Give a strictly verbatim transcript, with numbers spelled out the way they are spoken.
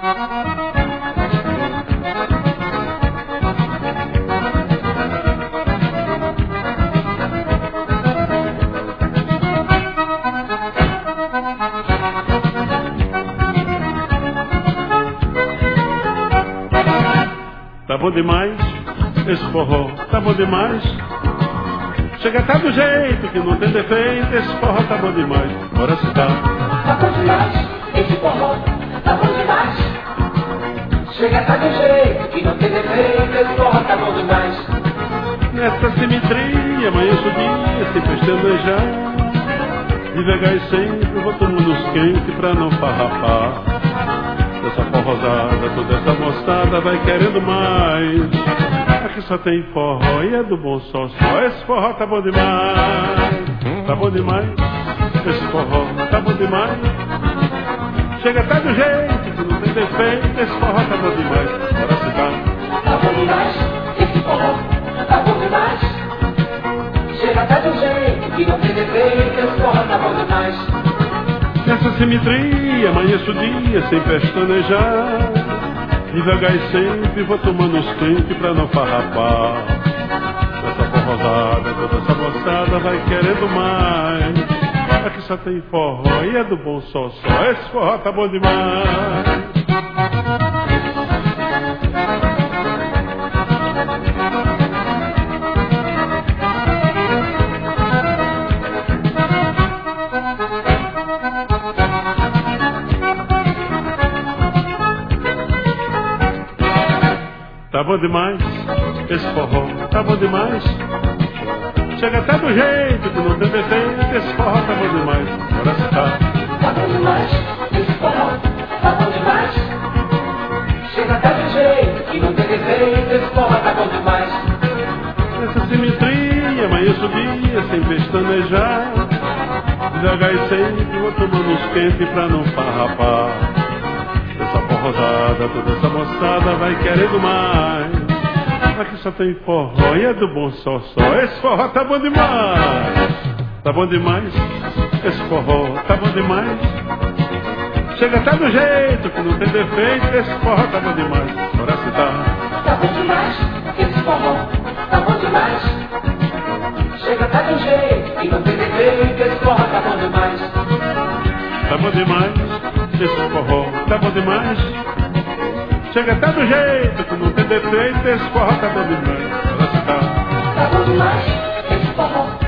Tá bom demais, esse forró, tá bom demais. Chega tá do jeito que não tem defeito, esse forró tá bom demais. Bora se tá. Tá bom demais, esse forró, tá bom demais. Chega tá do jeito que não tem defeito, esse forró tá bom demais. Nessa simetria, amanhã subia, sem pestanejar. Devagar e sempre, vou tomando os quentes pra não farrapar. Essa forrosada, toda essa moçada vai querendo mais. Aqui só tem forró e é do bom só só. Esse forró tá bom demais. Tá bom demais. Esse forró tá bom demais. Chega até do jeito que não tem defeito. Esse forró tá bom demais. Bora se dar. Tá bom demais. Esse forró tá bom demais. Chega até do jeito que não tem defeito. Esse forró tá bom demais. Nessa simetria, amanheço o dia sem pestanejar. Devagar e sempre vou tomando os quentes pra não farrapar. Essa forrosada, toda essa moçada vai querendo mais. Aqui só tem forró e é do bom só só. Esse forró tá bom demais. Tá bom demais, esse forró tá bom demais. Chega até do jeito que não tem defeito, esse forró tá bom demais. Bora se tá. Tá bom demais, esse forró tá bom demais. Chega até do jeito que não tem defeito, esse forró tá bom demais. Nessa simetria, amanhã subia sem pestanejar. Devagar e sempre vou tomando os quentes pra não farrapar. Essa forrosada, toda essa moçada vai querendo mais. Aqui só tem forró e é do bom só só. Esse forró tá bom demais. Tá bom demais. Esse forró tá bom demais. Chega até do jeito que não tem defeito. Esse forró tá bom demais. Bora se tá. Tá bom demais. Esse forró tá bom demais. Chega até do jeito que não tem defeito. Esse forró tá bom demais. Tá bom demais. Esse forró tá bom demais. Chega até do jeito que não tem defeito. Esse forró tá bom demais. Bora se tá. Tá bom demais. Esse forró